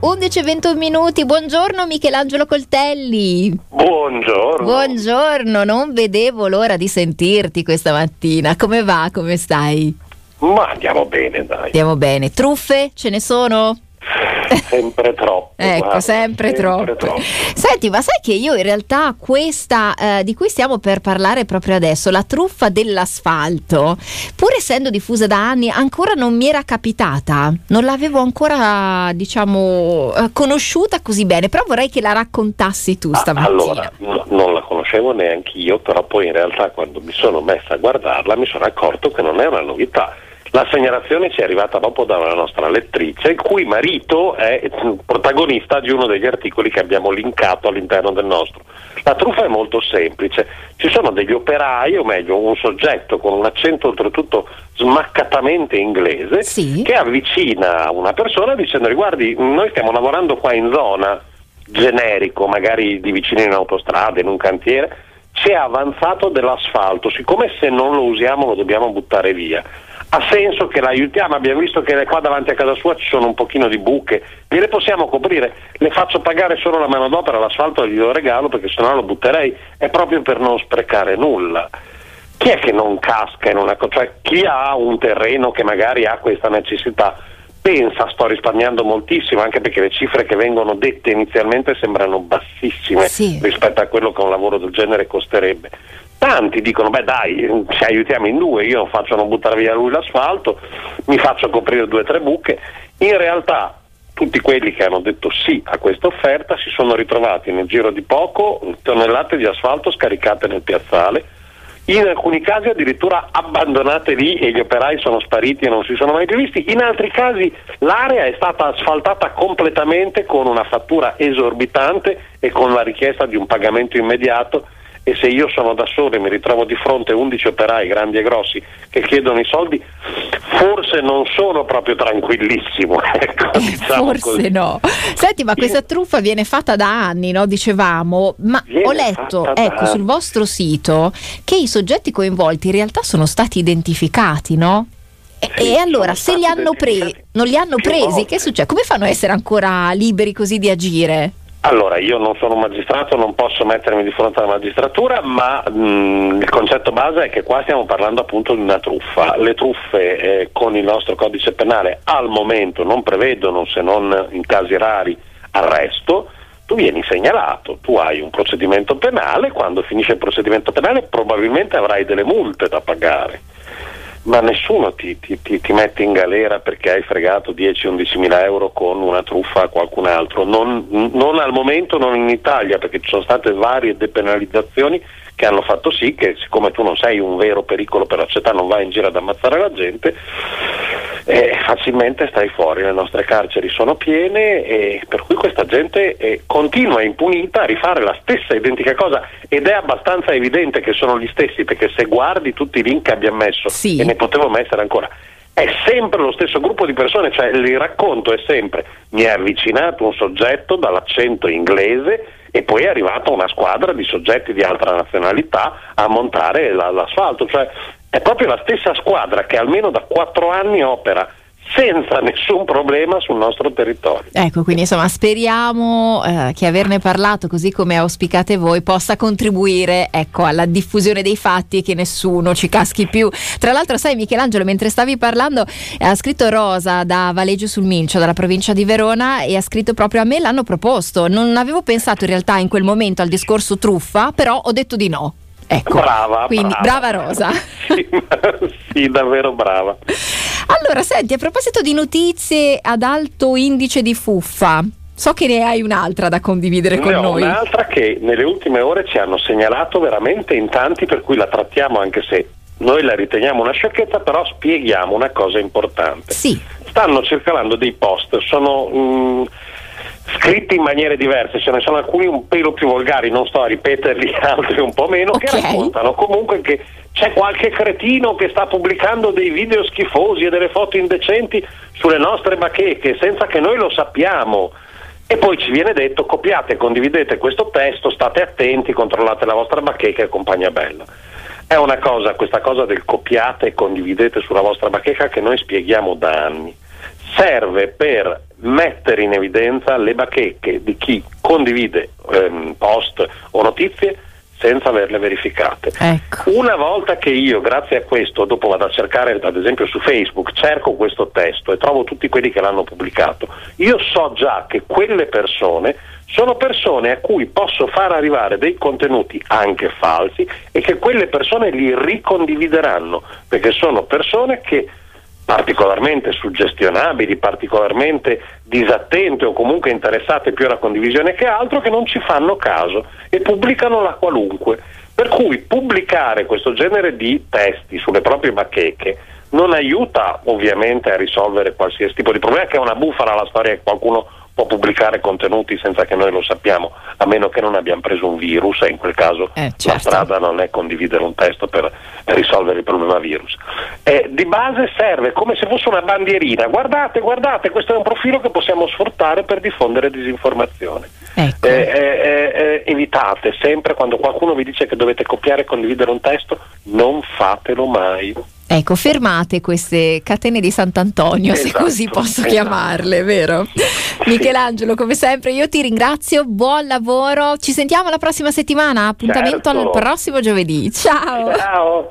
11:21 minuti, buongiorno Michelangelo Coltelli. Buongiorno, non vedevo l'ora di sentirti questa mattina. Come va? Come stai? Ma andiamo bene, dai. Andiamo bene. Truffe? Ce ne sono? Sempre troppo. Ecco, guarda, sempre troppo. Senti, ma sai che io in realtà questa di cui stiamo per parlare proprio adesso, la truffa dell'asfalto, pur essendo diffusa da anni, ancora non mi era capitata, non l'avevo ancora, conosciuta così bene, però vorrei che la raccontassi tu stamattina. Allora, non la conoscevo neanche io, però poi in realtà quando mi sono messa a guardarla mi sono accorto che non è una novità. La segnalazione ci è arrivata dopo da una nostra lettrice, il cui marito è protagonista di uno degli articoli che abbiamo linkato all'interno del nostro. La truffa è molto semplice, ci sono degli operai, o meglio un soggetto con un accento oltretutto smaccatamente inglese, sì, che avvicina una persona dicendo: guardi, noi stiamo lavorando qua in zona, generico, magari di vicino in autostrada, in un cantiere, c'è avanzato dell'asfalto, siccome se non lo usiamo lo dobbiamo buttare via. Ha senso che l'aiutiamo, abbiamo visto che qua davanti a casa sua ci sono un pochino di buche, gliele possiamo coprire, le faccio pagare solo la manodopera, l'asfalto glielo regalo perché sennò lo butterei, è proprio per non sprecare nulla. Chi è che non casca in una cosa? Cioè chi ha un terreno che magari ha questa necessità pensa: sto risparmiando moltissimo, anche perché le cifre che vengono dette inizialmente sembrano bassissime, sì, rispetto a quello che un lavoro del genere costerebbe. Tanti dicono: beh dai, ci aiutiamo in due, io faccio non buttare via lui l'asfalto, mi faccio coprire 2 o 3 buche. In realtà tutti quelli che hanno detto sì a questa offerta si sono ritrovati nel giro di poco tonnellate di asfalto scaricate nel piazzale, in alcuni casi addirittura abbandonate lì e gli operai sono spariti e non si sono mai più visti. In altri casi l'area è stata asfaltata completamente con una fattura esorbitante e con la richiesta di un pagamento immediato. E se io sono da solo e mi ritrovo di fronte a 11 operai grandi e grossi che chiedono i soldi, forse non sono proprio tranquillissimo, ecco, diciamo forse così. No. Senti, ma questa truffa viene fatta da anni, no? Dicevamo, ma ho letto, ecco, sul vostro sito che i soggetti coinvolti in realtà sono stati identificati, no? E allora, se li hanno non li hanno presi, che succede? Come fanno a essere ancora liberi così di agire? Allora, io non sono un magistrato, non posso mettermi di fronte alla magistratura, ma il concetto base è che qua stiamo parlando appunto di una truffa. Le truffe con il nostro codice penale al momento non prevedono, se non in casi rari, arresto. Tu vieni segnalato, tu hai un procedimento penale, quando finisce il procedimento penale probabilmente avrai delle multe da pagare. Ma nessuno ti mette in galera perché hai fregato 10-11 mila euro con una truffa a qualcun altro, non al momento, non in Italia, perché ci sono state varie depenalizzazioni che hanno fatto sì che, siccome tu non sei un vero pericolo per la società, non vai in giro ad ammazzare la gente, facilmente stai fuori. Le nostre carceri sono piene e per cui questa gente continua impunita a rifare la stessa identica cosa, ed è abbastanza evidente che sono gli stessi, perché se guardi tutti i link che abbiamo messo, sì, e ne potevo mettere ancora, è sempre lo stesso gruppo di persone. Cioè il racconto è sempre: mi è avvicinato un soggetto dall'accento inglese e poi è arrivata una squadra di soggetti di altra nazionalità a montare l'asfalto. Cioè è proprio la stessa squadra che almeno da 4 anni opera senza nessun problema sul nostro territorio. Ecco, quindi insomma speriamo che averne parlato così come auspicate voi possa contribuire, ecco, alla diffusione dei fatti e che nessuno ci caschi più. Tra l'altro, sai Michelangelo, mentre stavi parlando ha scritto Rosa da Valeggio sul Mincio, dalla provincia di Verona, e ha scritto proprio: a me l'hanno proposto, non avevo pensato in realtà in quel momento al discorso truffa, però ho detto di no. Ecco, quindi brava Rosa. Sì, davvero brava. Allora, senti, a proposito di notizie ad alto indice di fuffa, so che ne hai un'altra da condividere con noi. Un'altra che nelle ultime ore ci hanno segnalato veramente in tanti, per cui la trattiamo, anche se noi la riteniamo una sciocchezza, però spieghiamo una cosa importante. Sì. Stanno circolando dei post, sono scritti in maniere diverse, ce ne sono alcuni un pelo più volgari, non sto a ripeterli, altri un po' meno, okay, che raccontano comunque che c'è qualche cretino che sta pubblicando dei video schifosi e delle foto indecenti sulle nostre bacheche senza che noi lo sappiamo, e poi ci viene detto: copiate e condividete questo testo, state attenti, controllate la vostra bacheca e compagnia bella. È una cosa, questa cosa del copiate e condividete sulla vostra bacheca, che noi spieghiamo da anni. Serve per mettere in evidenza le bacheche di chi condivide post o notizie senza averle verificate. Ecco. Una volta che io, grazie a questo, dopo vado a cercare ad esempio su Facebook, cerco questo testo e trovo tutti quelli che l'hanno pubblicato, io so già che quelle persone sono persone a cui posso far arrivare dei contenuti anche falsi e che quelle persone li ricondivideranno, perché sono persone che particolarmente suggestionabili, particolarmente disattente o comunque interessate più alla condivisione che altro, che non ci fanno caso e pubblicano la qualunque. Per cui pubblicare questo genere di testi sulle proprie bacheche non aiuta ovviamente a risolvere qualsiasi tipo di problema, che è una bufala la storia che qualcuno può pubblicare contenuti senza che noi lo sappiamo, a meno che non abbiamo preso un virus, e in quel caso certo. La strada non è condividere un testo per risolvere il problema virus. Di base serve come se fosse una bandierina: guardate, questo è un profilo che possiamo sfruttare per diffondere disinformazione. Ecco. Evitate sempre, quando qualcuno vi dice che dovete copiare e condividere un testo, non fatelo mai. Ecco, fermate queste catene di Sant'Antonio, se così posso chiamarle, vero? Michelangelo, come sempre io ti ringrazio, buon lavoro, ci sentiamo la prossima settimana, appuntamento al prossimo giovedì, ciao!